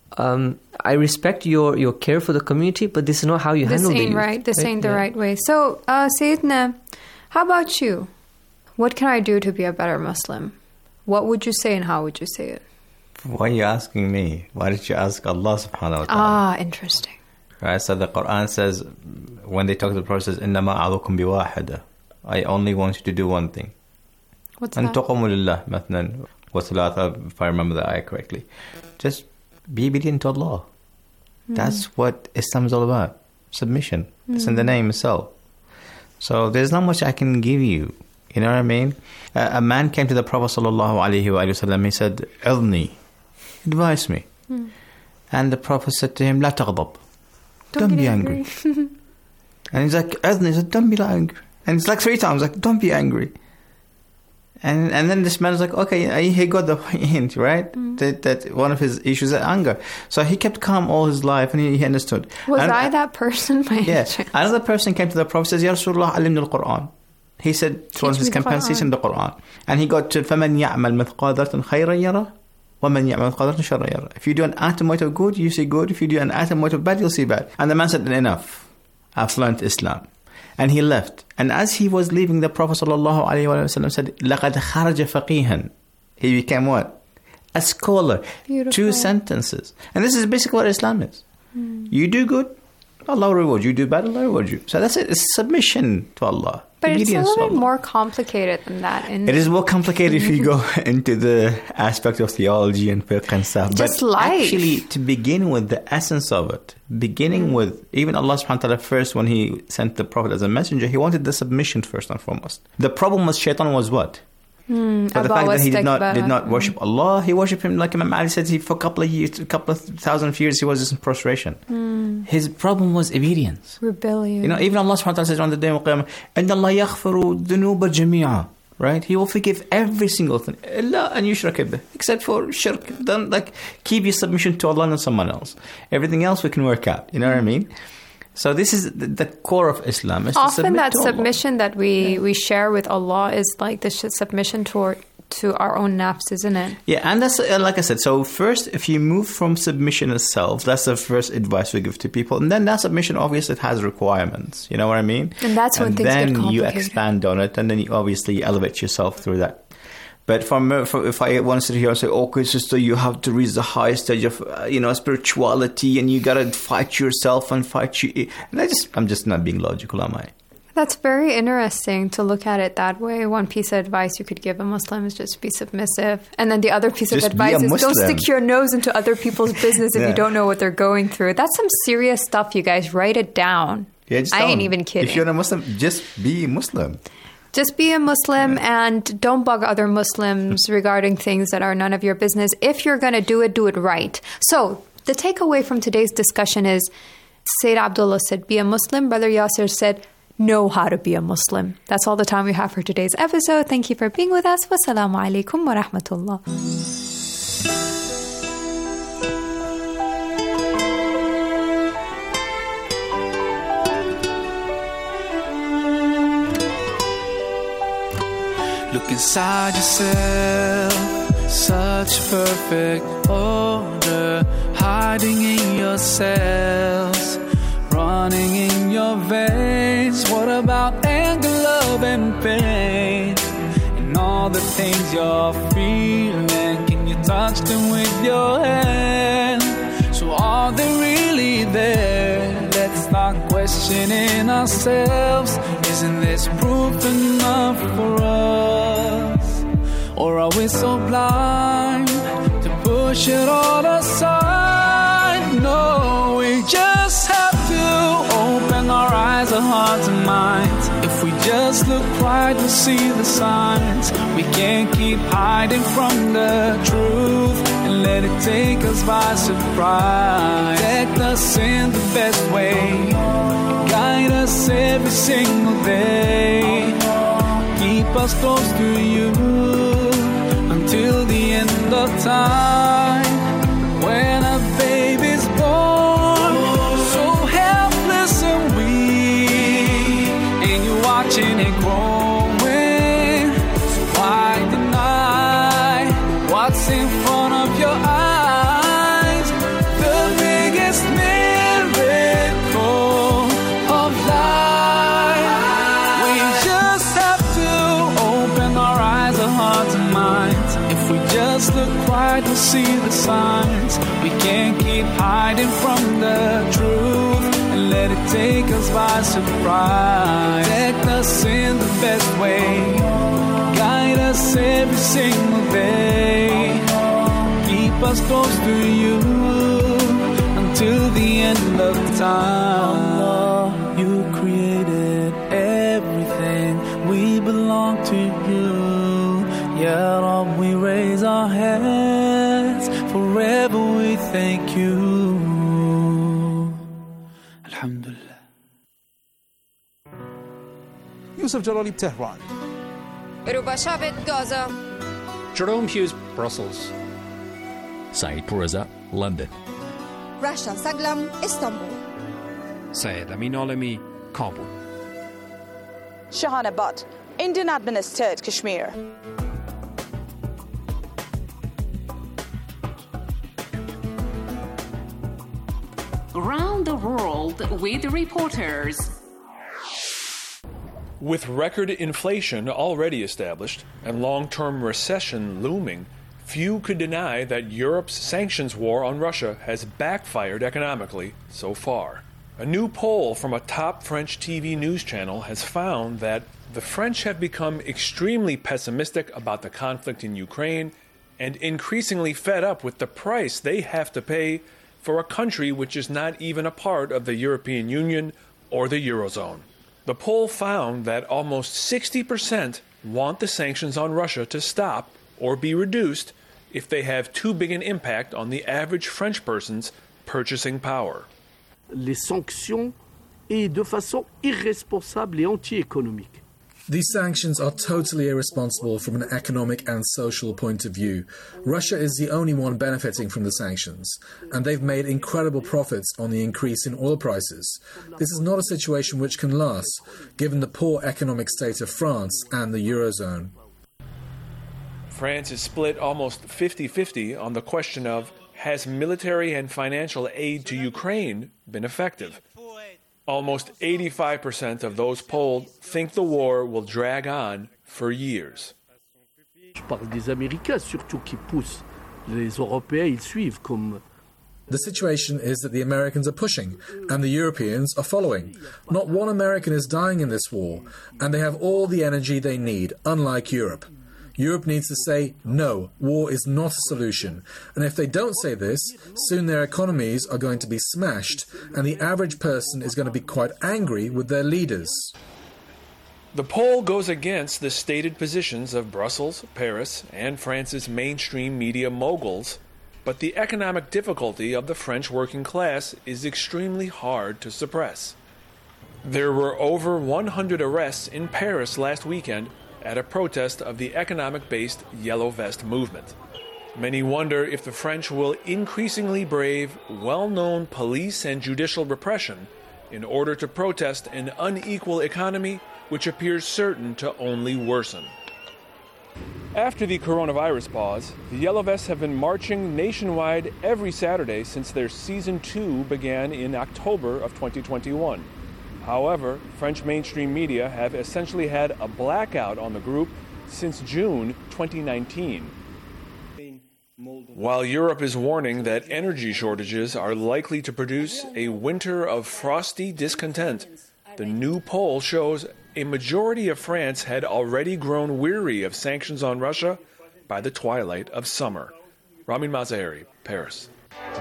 I respect your care for the community, but this is not how you handle the youth. This ain't the right way. So, Sayyidina, how about you? What can I do to be a better Muslim? What would you say and how would you say it? Why are you asking me? Why did you ask Allah subhanahu wa ta'ala? Interesting. Right, so the Quran says, when they talk to the Prophet, says, إِنَّمَا أَعْظُكُمْ بِوَاحِدَةٍ I only want you to do one thing. What's أَن that? تَقُومُوا لِلَّهِ مَثْنًا وَثُلَاثًا, if I remember the ayah correctly. Just be obedient to Allah. That's what Islam is all about. Submission. It's in the name itself. So there's not much I can give you. You know what I mean? A man came to the Prophet ﷺ. He said, "Ilni, advise me." And the Prophet said to him, "La taghdab, don't be angry." And he's like, "Ilni," he said, "Don't be angry." And it's like 3 times, like, "Don't be angry." And then this man is like, okay, he got the hint, right? That one of his issues is anger. So he kept calm all his life, and he understood. Was I that person? Yeah. Another person came to the Prophet and says, "Ya Rasulullah, alimni al-Quran." He said to one of his companions, teach him the Quran. And he got to, فَمَنْ يَعْمَلْ مِثْقَالَ ذَرَّةٍ خَيْرًا يَرَهُ وَمَنْ يَعْمَلْ مِثْقَالَ ذَرَّةٍ شَرًّا يَرَهُ. If you do an atom weight of good, you see good. If you do an atom weight of bad, you'll see bad. And the man said, enough. I've learned Islam. And he left. And as he was leaving, the Prophet ﷺ said, لَقَدْ خَرَجَ فَقِيهًا. He became what? A scholar. Beautiful. 2 sentences. And this is basically what Islam is. You do good, Allah will reward you. You do bad, Allah will reward you. So that's it. It's submission to Allah. But it's a Obedience little to bit Allah. more complicated than that. It is more complicated if you go into the aspect of theology and fiqh and stuff. Just but life. Actually, to begin with the essence of it, beginning with, even Allah subhanahu wa ta'ala first, when He sent the Prophet as a messenger, He wanted the submission first and foremost. The problem with shaitan was what? For the fact that he did not worship Allah, he worshipped him, like Imam Ali said, for a couple of years, a couple of thousand years, he was just in prostration. His problem was obedience. Rebellion. Even Allah subhanahu wa ta'ala says on the day of Qiyamah, إِنَّ اللَّهَ يَغْفِرُ الذُّنُوبَ جَمِيعًا. Right? He will forgive every single thing. إِلَّا أَن يُشْرَكَ بِهِ. Except for shirk. Don't keep your submission to Allah and someone else. Everything else we can work out. You know what I mean? So this is the core of Islam. Is often that to submission that we share with Allah is like the submission to our own nafs, isn't it? Yeah, and that's like I said. So first, if you move from submission itself, that's the first advice we give to people. And then that submission, obviously, it has requirements. You know what I mean? And that's when things get complicated. Then you expand on it, and then you obviously elevate yourself through that. But if I want to sit here and say, okay, sister, you have to reach the highest stage of spirituality, and you gotta fight yourself and fight you. And I'm just not being logical, am I? That's very interesting to look at it that way. One piece of advice you could give a Muslim is just be submissive, and then the other piece of advice is don't stick your nose into other people's business if you don't know what they're going through. That's some serious stuff, you guys. Write it down. Yeah, I ain't even kidding. If you're a Muslim, just be Muslim. Just be a Muslim and don't bug other Muslims regarding things that are none of your business. If you're going to do it right. So the takeaway from today's discussion is Sayyid Abdullah said, be a Muslim. Brother Yasser said, know how to be a Muslim. That's all the time we have for today's episode. Thank you for being with us. Wassalamu alaikum wa rahmatullah. Look inside yourself, such perfect order, hiding in your cells, running in your veins. What about anger, love, and pain? And all the things you're feeling, can you touch them with your hand? So are they really there. Let's start questioning ourselves. Isn't this proof enough for us? Or are we so blind to push it all aside? No, we just have to open our eyes, our hearts and minds. If we just look right, we'll see the signs. We can't keep hiding from the truth and let it take us by surprise. Protect us in the best way, guide us every single day. Keep us close to you until the end of time. When a baby's born, so helpless and weak, and you're watching it growing, so why deny what's in front of your eyes? The biggest miracle of life. We just have to open our eyes, our hearts and minds. If we just look right, we'll see the signs. We can't keep hiding from the truth and let it take us by surprise. Protect us in the best way, guide us every single day. Keep us close to you until the end of time. Allah, you created everything. We belong to you. Ya Rab, we raise our hands. Forever we thank you. Alhamdulillah. Yusuf Jalali, Tehran. Ruba Shabit, Gaza. Jerome Hughes, Brussels. Saeed Pourreza, London. Rasha Saglam, Istanbul. Syed Amin Alami, Kabul. Shahana Butt, Indian administered Kashmir. Around the world with reporters. With record inflation already established and long-term recession looming, few could deny that Europe's sanctions war on Russia has backfired economically so far. A new poll from a top French TV news channel has found that the French have become extremely pessimistic about the conflict in Ukraine and increasingly fed up with the price they have to pay for a country which is not even a part of the European Union or the Eurozone. The poll found that almost 60% want the sanctions on Russia to stop or be reduced if they have too big an impact on the average French person's purchasing power. Les sanctions et de façon irresponsable et anti-économique. These sanctions are totally irresponsible from an economic and social point of view. Russia is the only one benefiting from the sanctions, and they've made incredible profits on the increase in oil prices. This is not a situation which can last, given the poor economic state of France and the Eurozone. France is split almost 50-50 on the question of, has military and financial aid to Ukraine been effective? Almost 85% of those polled think the war will drag on for years. Je parle des Américains surtout qui poussent. Les Européens, ils suivent comme... The situation is that the Americans are pushing, and the Europeans are following. Not one American is dying in this war, and they have all the energy they need, unlike Europe. Europe needs to say, no, war is not a solution. And if they don't say this, soon their economies are going to be smashed, and the average person is going to be quite angry with their leaders. The poll goes against the stated positions of Brussels, Paris, and France's mainstream media moguls, but the economic difficulty of the French working class is extremely hard to suppress. There were over 100 arrests in Paris last weekend at a protest of the economic-based Yellow Vest movement. Many wonder if the French will increasingly brave well-known police and judicial repression in order to protest an unequal economy which appears certain to only worsen. After the coronavirus pause, the Yellow Vests have been marching nationwide every Saturday since their Season 2 began in October of 2021. However, French mainstream media have essentially had a blackout on the group since June 2019. While Europe is warning that energy shortages are likely to produce a winter of frosty discontent, the new poll shows a majority of France had already grown weary of sanctions on Russia by the twilight of summer. Ramin Mazaheri, Paris.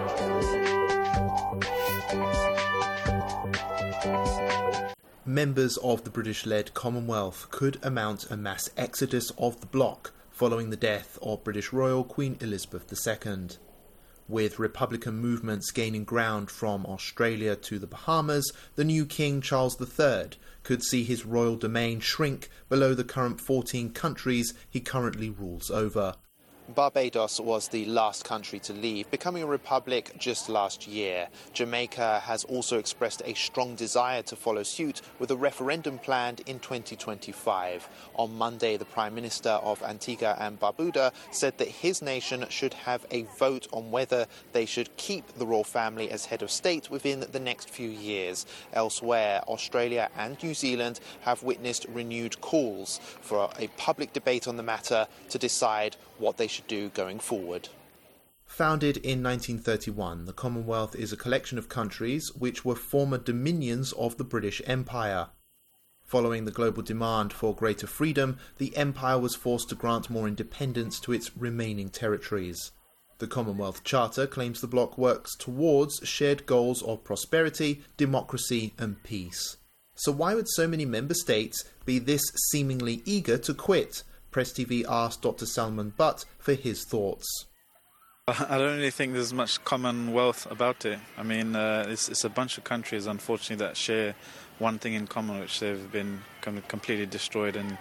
Members of the British-led Commonwealth could amount a mass exodus of the bloc following the death of British Royal Queen Elizabeth II. With Republican movements gaining ground from Australia to the Bahamas, the new King Charles III could see his royal domain shrink below the current 14 countries he currently rules over. Barbados was the last country to leave, becoming a republic just last year. Jamaica has also expressed a strong desire to follow suit with a referendum planned in 2025. On Monday, the Prime Minister of Antigua and Barbuda said that his nation should have a vote on whether they should keep the royal family as head of state within the next few years. Elsewhere, Australia and New Zealand have witnessed renewed calls for a public debate on the matter to decide what they should do going forward. Founded in 1931, the Commonwealth is a collection of countries which were former dominions of the British Empire. Following the global demand for greater freedom, the Empire was forced to grant more independence to its remaining territories. The Commonwealth Charter claims the bloc works towards shared goals of prosperity, democracy and peace. So why would so many member states be this seemingly eager to quit? Press TV asked Dr. Salman Butt for his thoughts. I don't really think there's much commonwealth about it. I mean, it's a bunch of countries, unfortunately, that share one thing in common, which they've been completely destroyed and,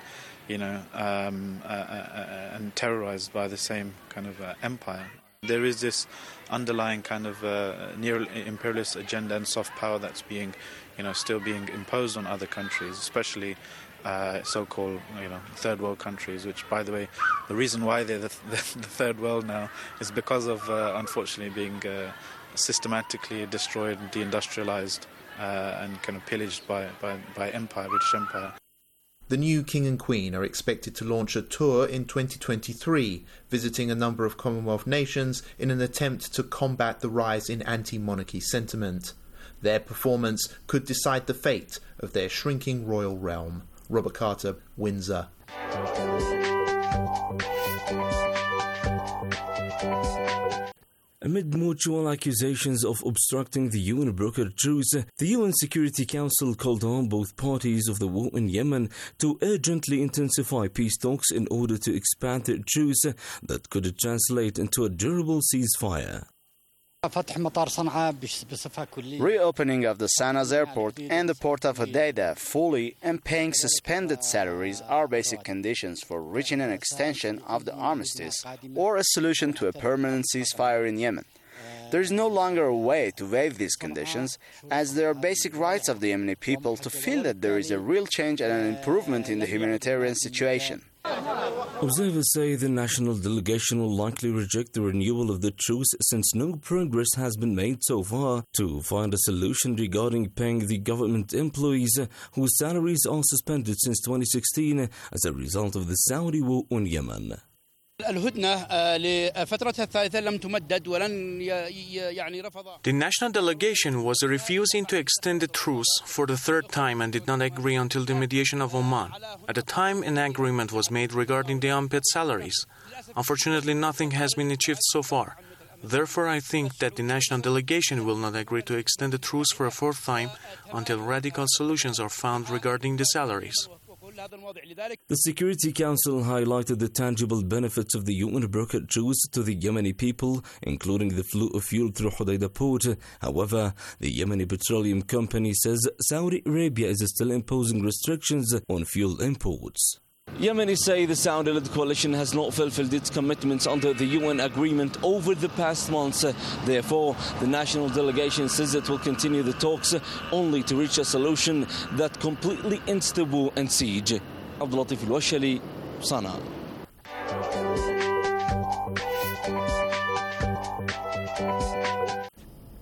and terrorized by the same kind of empire. There is this underlying kind of neo-imperialist agenda and soft power that's being, still being imposed on other countries, especially so-called, third world countries, which, by the way, the reason why they're the third world now is because of, unfortunately, being systematically destroyed and deindustrialized and kind of pillaged by empire, British Empire. The new King and Queen are expected to launch a tour in 2023, visiting a number of Commonwealth nations in an attempt to combat the rise in anti-monarchy sentiment. Their performance could decide the fate of their shrinking royal realm. Robert Carter, Windsor. Amid mutual accusations of obstructing the UN-brokered truce, the UN Security Council called on both parties of the war in Yemen to urgently intensify peace talks in order to expand their truce that could translate into a durable ceasefire. Reopening of the Sanaz airport and the port of Hodeidah fully and paying suspended salaries are basic conditions for reaching an extension of the armistice or a solution to a permanent ceasefire in Yemen. There is no longer a way to waive these conditions, as they are basic rights of the Yemeni people to feel that there is a real change and an improvement in the humanitarian situation. Observers say the national delegation will likely reject the renewal of the truce since no progress has been made so far to find a solution regarding paying the government employees whose salaries are suspended since 2016 as a result of the Saudi war on Yemen. The national delegation was refusing to extend the truce for the third time and did not agree until the mediation of Oman. At the time, an agreement was made regarding the unpaid salaries. Unfortunately, nothing has been achieved so far. Therefore, I think that the national delegation will not agree to extend the truce for a fourth time until radical solutions are found regarding the salaries. The Security Council highlighted the tangible benefits of the UN-brokered truce to the Yemeni people, including the flow of fuel through Hodeidah port. However, the Yemeni Petroleum Company says Saudi Arabia is still imposing restrictions on fuel imports. Yemenis say the Saudi-led coalition has not fulfilled its commitments under the UN agreement over the past months. Therefore, the national delegation says it will continue the talks only to reach a solution that completely ends the war and siege. Abdul Latif Al-Washali, Sana.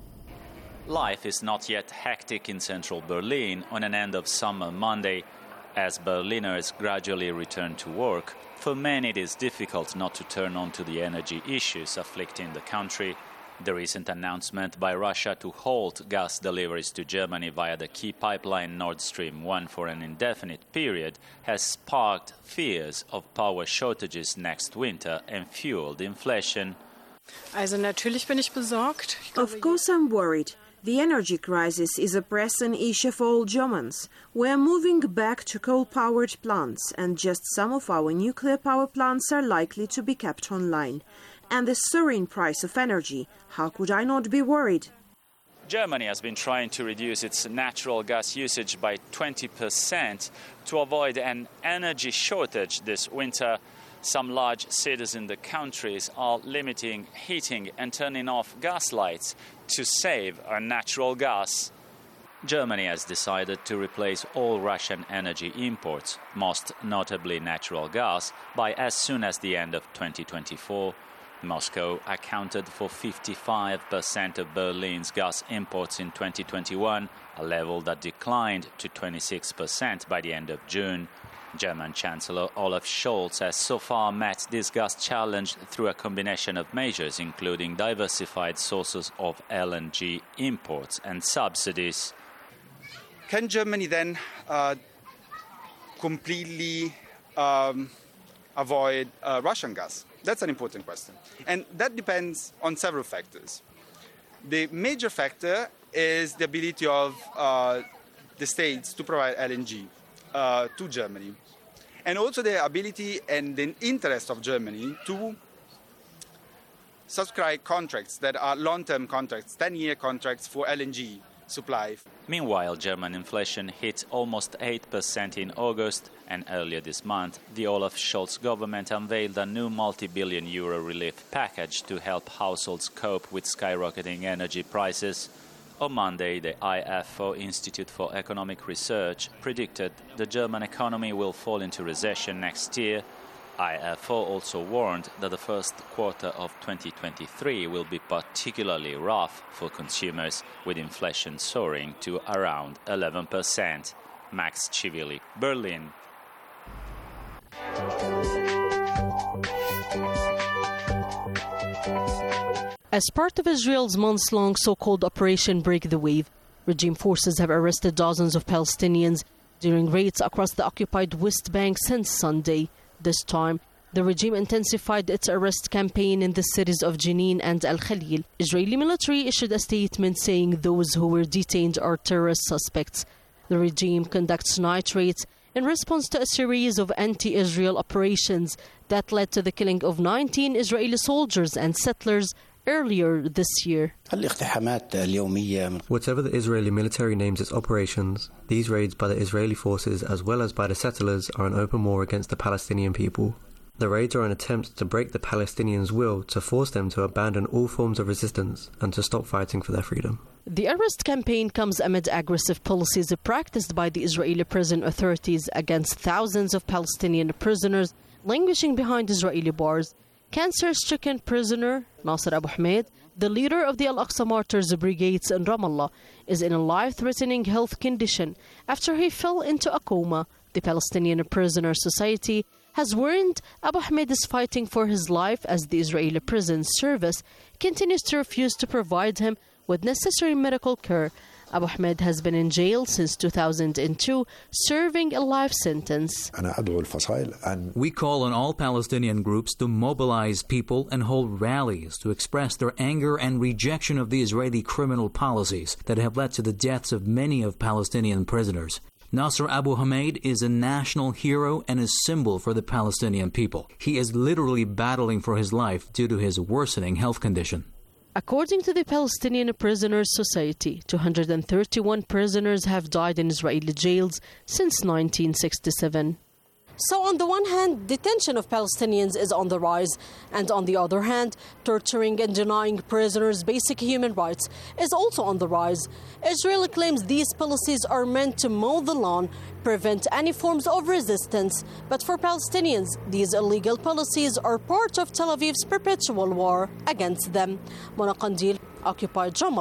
Life is not yet hectic in central Berlin on an end of summer Monday. As Berliners gradually return to work, for many it is difficult not to turn on to the energy issues afflicting the country. The recent announcement by Russia to halt gas deliveries to Germany via the key pipeline Nord Stream 1 for an indefinite period has sparked fears of power shortages next winter and fueled inflation. Of course I'm worried. The energy crisis is a pressing issue for all Germans. We are moving back to coal-powered plants, and just some of our nuclear power plants are likely to be kept online. And the soaring price of energy, how could I not be worried? Germany has been trying to reduce its natural gas usage by 20% to avoid an energy shortage this winter. Some large cities in the countries are limiting heating and turning off gas lights to save on natural gas. Germany has decided to replace all Russian energy imports, most notably natural gas, by as soon as the end of 2024. Moscow accounted for 55% of Berlin's gas imports in 2021, a level that declined to 26% by the end of June. German Chancellor Olaf Scholz has so far met this gas challenge through a combination of measures, including diversified sources of LNG imports and subsidies. Can Germany then completely avoid Russian gas? That's an important question. And that depends on several factors. The major factor is the ability of the states to provide LNG to Germany. And also the ability and the interest of Germany to subscribe contracts that are long-term contracts, 10-year contracts for LNG supply. Meanwhile, German inflation hit almost 8% in August, and earlier this month, the Olaf Scholz government unveiled a new multi-billion euro relief package to help households cope with skyrocketing energy prices. On Monday, the IFO Institute for Economic Research predicted the German economy will fall into recession next year. IFO also warned that the first quarter of 2023 will be particularly rough for consumers, with inflation soaring to around 11%. Max Chivili, Berlin. As part of Israel's months-long so-called Operation Break the Wave, regime forces have arrested dozens of Palestinians during raids across the occupied West Bank since Sunday. This time, the regime intensified its arrest campaign in the cities of Jenin and Al Khalil. Israeli military issued a statement saying those who were detained are terrorist suspects. The regime conducts night raids in response to a series of anti-Israel operations that led to the killing of 19 Israeli soldiers and settlers earlier this year. Whatever the Israeli military names its operations, these raids by the Israeli forces as well as by the settlers are an open war against the Palestinian people. The raids are an attempt to break the Palestinians' will to force them to abandon all forms of resistance and to stop fighting for their freedom. The arrest campaign comes amid aggressive policies practiced by the Israeli prison authorities against thousands of Palestinian prisoners languishing behind Israeli bars. Cancer-stricken prisoner Nasser Abu Hamid, the leader of the Al-Aqsa Martyrs Brigades in Ramallah, is in a life-threatening health condition after he fell into a coma. The Palestinian Prisoner Society has warned Abu Hamid is fighting for his life as the Israeli Prison Service continues to refuse to provide him with necessary medical care. Abu Hamid has been in jail since 2002, serving a life sentence. We call on all Palestinian groups to mobilize people and hold rallies to express their anger and rejection of the Israeli criminal policies that have led to the deaths of many of Palestinian prisoners. Nasser Abu Hamid is a national hero and a symbol for the Palestinian people. He is literally battling for his life due to his worsening health condition. According to the Palestinian Prisoners Society, 231 prisoners have died in Israeli jails since 1967. So on the one hand, detention of Palestinians is on the rise, and on the other hand, torturing and denying prisoners basic human rights is also on the rise. Israel claims these policies are meant to mow the lawn, prevent any forms of resistance, but for Palestinians, these illegal policies are part of Tel Aviv's perpetual war against them. Mona Qandil, occupied Ramallah.